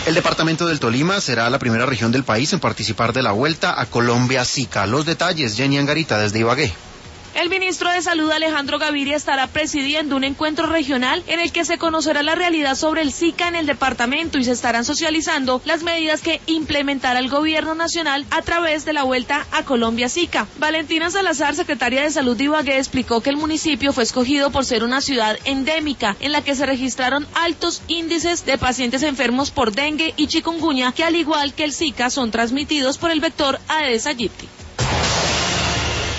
El departamento del Tolima será la primera región del país en participar de la Vuelta a Colombia Zika. Los detalles, Jenny Angarita desde Ibagué. El ministro de Salud, Alejandro Gaviria, estará presidiendo un encuentro regional en el que se conocerá la realidad sobre el Zika en el departamento y se estarán socializando las medidas que implementará el gobierno nacional a través de la Vuelta a Colombia Zika. Valentina Salazar, secretaria de Salud de Ibagué, explicó que el municipio fue escogido por ser una ciudad endémica en la que se registraron altos índices de pacientes enfermos por dengue y chikungunya, que al igual que el Zika son transmitidos por el vector Aedes aegypti.